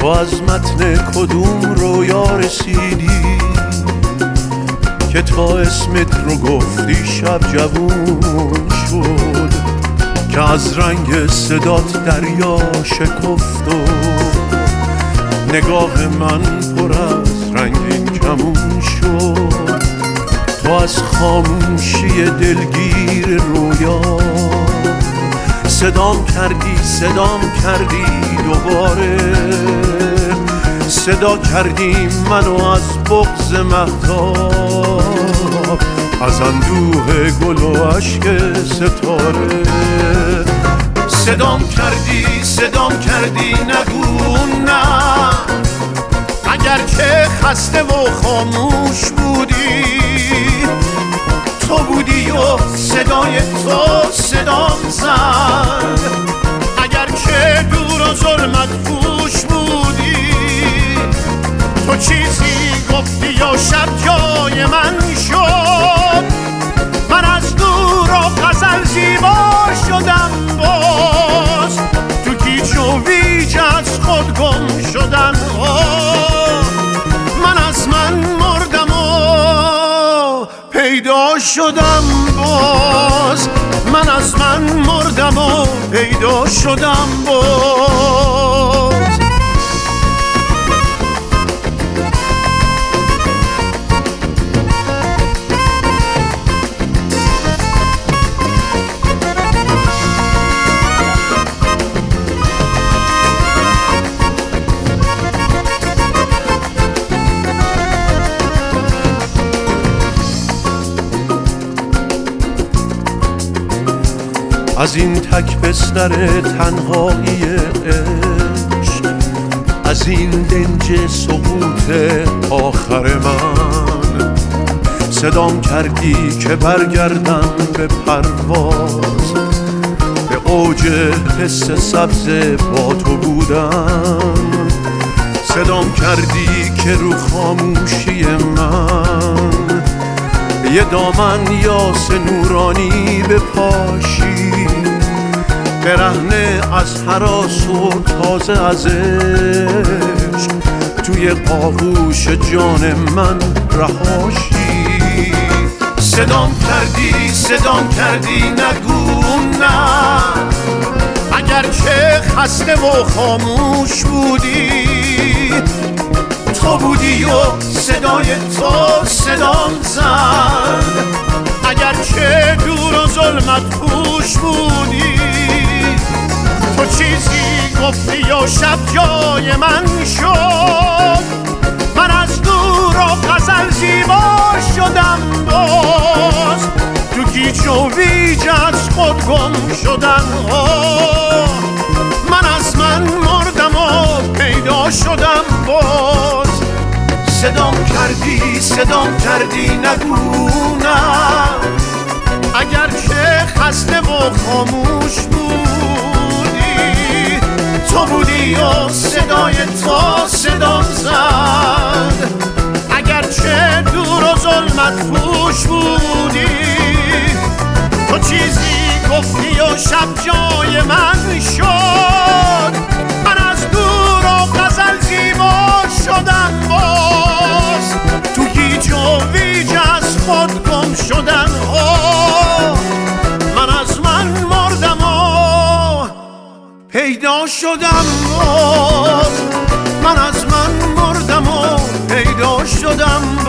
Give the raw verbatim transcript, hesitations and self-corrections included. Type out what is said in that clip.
از متن کدوم رویا رسیدی که تا اسمت رو گفتی شب جوون شد، که از رنگ صدات دریا شکفت و نگاه من پر از رنگین کمون شد. تو از خاموشی دلگیر رویا صدام کردی صدام کردی دوباره، صدا کردی منو از بغض مهتاب، از اندوه گل و عشق ستاره. صدام کردی صدام کردی نگو نه، اگر که خسته و خاموش بودی، تو بودی و صدای تو صدام زد. اگر که دور و ظلمت پوش بودی، تو چیزی گفتی یا شب جای من شد. من از دور و غزل زیبا شدم، باز تو گیج و ویج از خود گم شدن. من از من مردم و پیدا شدم، باز من از من مردم و پیدا شدم باز. از این تک بستر تنهایی عشق، از این دنج سقوط آخر من، صدام کردی که برگردم به پرواز، به اوج حس سبز با تو بودم. صدام کردی که رو خاموشی من یه دامن یاس نورانی بپاشی، برهنه از هراس و تازه از عشق توی آغوش جان من رهاشی. صدام کردی صدام کردی نگو نه، اگر که خسته و خاموش بودی، تو بودی و صدای تو صدام زد. اگر که دور و ظلمت پوش بودی، تو چیزی گفتی یا شب جای من شد. من از دور و غزل زیبا شدم، باز تو گیج و ویج از خود گم شدن. من از من مردم و پیدا شدم باز. صدام کردی صدام کردی نگو نه، اگر که خسته و خاموش بودی، تو بودی و صدای تو صدام زد. اگر که دور و ظلمت پوش بودی، تو چیزی گفتی و شب جای من شد. من از دور و غزل زیبا شدم باز، تو گیج و ویج از خود گم شدن. من از من مردم و پیدا شدم باز، من از من مردم و پیدا شدم باز.